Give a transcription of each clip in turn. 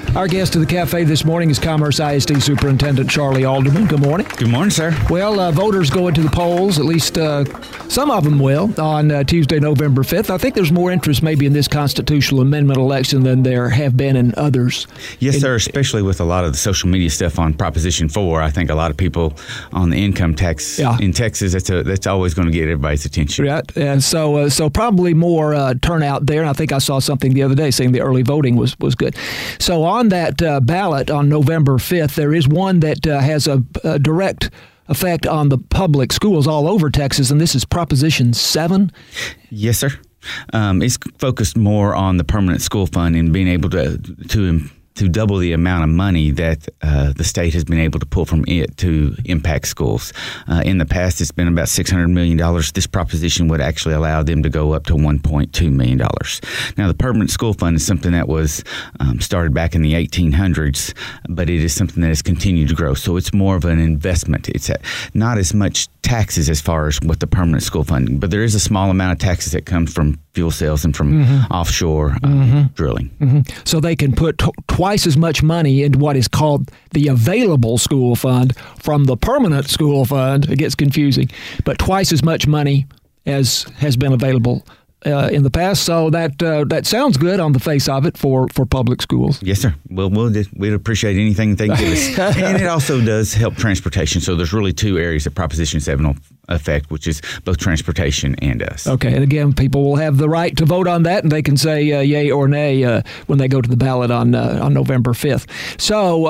Our guest to the cafe this morning is Commerce ISD Superintendent Charlie Alderman. Good morning. Good morning, sir. Well, voters go into the polls, at least some of them will, on Tuesday, November 5th. I think there's more interest maybe in this constitutional amendment election than there have been in others. Yes, sir, especially with a lot of the social media stuff on Proposition 4. I think a lot of people on the income tax in Texas, that's always going to get everybody's attention. Right, and so probably more turnout there. And I think I saw something the other day saying the early voting was good. So on that ballot on November 5th, there is one that has a direct effect on the public schools all over Texas, and this is Proposition 7. Yes, sir. It's focused more on the permanent school fund and being able to double the amount of money that the state has been able to pull from it to impact schools. In the past, it's been about $600 million. This proposition would actually allow them to go up to $1.2 million. Now, the permanent school fund is something that was started back in the 1800s, but it is something that has continued to grow. So it's more of an investment. It's not as much taxes as far as what the permanent school fund, but there is a small amount of taxes that comes from fuel sales and from offshore drilling. So they can put twice as much money into what is called the available school fund from the permanent school fund. It gets confusing, but twice as much money as has been available in the past. So that sounds good on the face of it for public schools. Yes, sir. Well, we'd appreciate anything they give us. And it also does help transportation. So there's really two areas that Proposition 7 will affect, which is both transportation and us. Okay. And again, people will have the right to vote on that, and they can say yay or nay when they go to the ballot on November 5th. So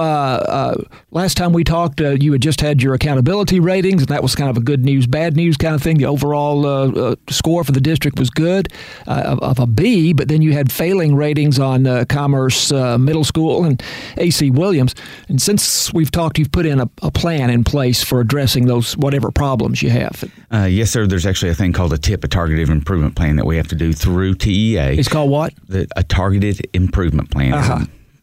last time we talked, you had just had your accountability ratings, and that was kind of a good news, bad news kind of thing. The overall score for the district was good, of a B, but then you had failing ratings on Commerce Middle School and A.C. Williams. And since we've talked, you've put in a plan in place for addressing those whatever problems you have. Yes, sir. There's actually a thing called a TIP, a Targeted Improvement Plan, that we have to do through TEA. It's called what? A Targeted Improvement Plan.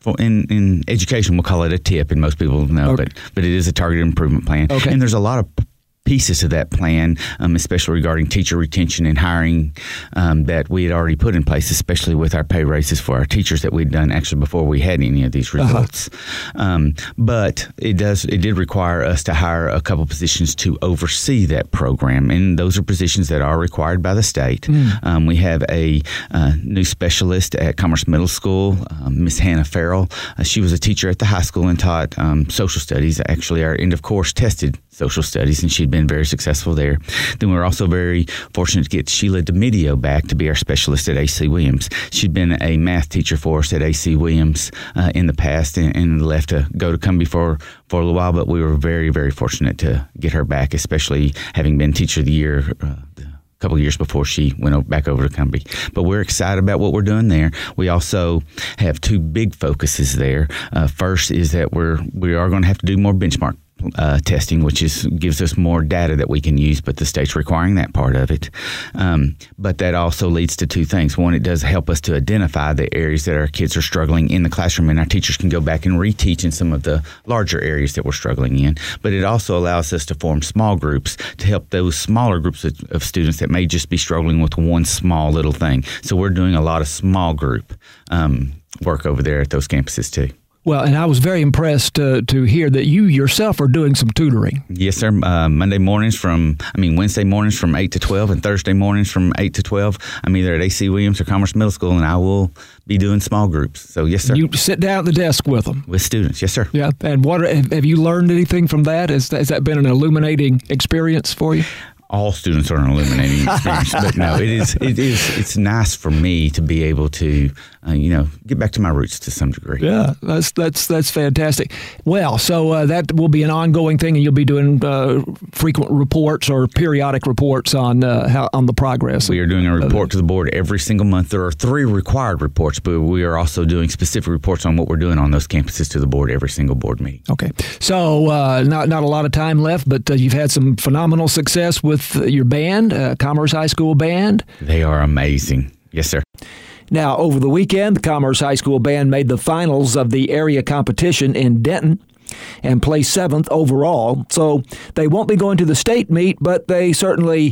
In education, we'll call it a TIP, and most people know, but it is a Targeted Improvement Plan. Okay. And there's a lot of pieces of that plan, especially regarding teacher retention and hiring that we had already put in place, especially with our pay raises for our teachers that we'd done actually before we had any of these results. But it did require us to hire a couple positions to oversee that program, and those are positions that are required by the state. We have a new specialist at Commerce Middle School, Miss Hannah Farrell. She was a teacher at the high school and taught social studies. Actually, our end of course tested social studies, and she'd been very successful there. Then we were also very fortunate to get Sheila DeMedio back to be our specialist at A.C. Williams. She'd been a math teacher for us at A.C. Williams in the past and left to go to Cumbie for a little while, but we were very, very fortunate to get her back, especially having been Teacher of the Year a couple of years before she went back over to Cumbie. But we're excited about what we're doing there. We also have two big focuses there. First is that we are going to have to do more benchmark testing, which gives us more data that we can use, but the state's requiring that part of it. But that also leads to two things. One, it does help us to identify the areas that our kids are struggling in the classroom, and our teachers can go back and reteach in some of the larger areas that we're struggling in. But it also allows us to form small groups to help those smaller groups of students that may just be struggling with one small little thing. So we're doing a lot of small group work over there at those campuses too. Well, and I was very impressed to hear that you yourself are doing some tutoring. Yes, sir. Wednesday mornings from 8 to 12 and Thursday mornings from 8 to 12. I'm either at A.C. Williams or Commerce Middle School, and I will be doing small groups. So, yes, sir. You sit down at the desk with them? With students, yes, sir. Yeah. And have you learned anything from that? Has that been an illuminating experience for you? All students are an illuminating experience, but no, it's nice for me to be able to, get back to my roots to some degree. Yeah, that's fantastic. Well, so that will be an ongoing thing, and you'll be doing frequent reports or periodic reports on the progress. We are doing a report to the board every single month. There are 3 required reports, but we are also doing specific reports on what we're doing on those campuses to the board every single board meeting. Okay, so not a lot of time left, but you've had some phenomenal success with your band, Commerce High School Band. They are amazing. Yes, sir. Now, over the weekend, the Commerce High School Band made the finals of the area competition in Denton and placed 7th overall. So they won't be going to the state meet, but they certainly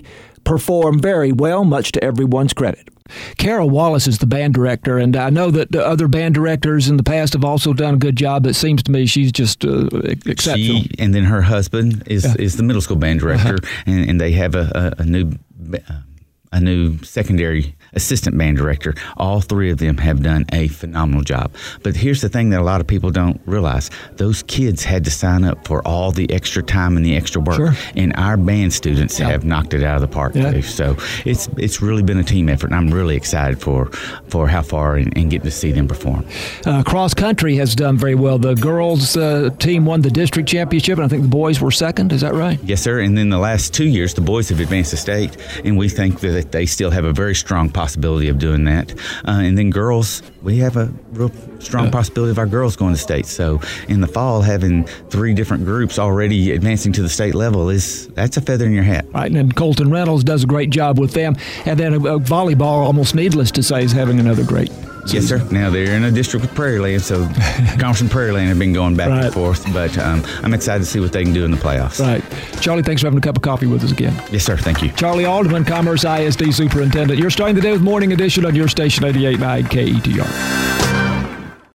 perform very well, much to everyone's credit. Carol Wallace is the band director, and I know that the other band directors in the past have also done a good job. It seems to me she's just exceptional. She, and then her husband is the middle school band director, and they have a new secondary assistant band director. All three of them have done a phenomenal job. But here's the thing that a lot of people don't realize. Those kids had to sign up for all the extra time and the extra work. Sure. And our band students have knocked it out of the park, too. So it's really been a team effort, and I'm really excited for how far and getting to see them perform. Cross country has done very well. The girls team won the district championship, and I think the boys were second. Is that right? Yes, sir. And then the last 2 years, the boys have advanced to state, and we think that they still have a very strong possibility of doing that. And then girls, we have a real strong possibility of our girls going to state. So in the fall, having 3 different groups already advancing to the state level that's a feather in your hat. Right, and then Colton Reynolds does a great job with them. And then volleyball, almost needless to say, is having another great season. Yes, sir. Now they're in a district with Prairie Land, so Conference and Prairie Land have been going back and forth. But I'm excited to see what they can do in the playoffs. Right. Charlie, thanks for having a cup of coffee with us again. Yes, sir. Thank you. Charlie Alderman, Commerce ISD Superintendent. You're starting the day with Morning Edition on your station 88.9 KETR.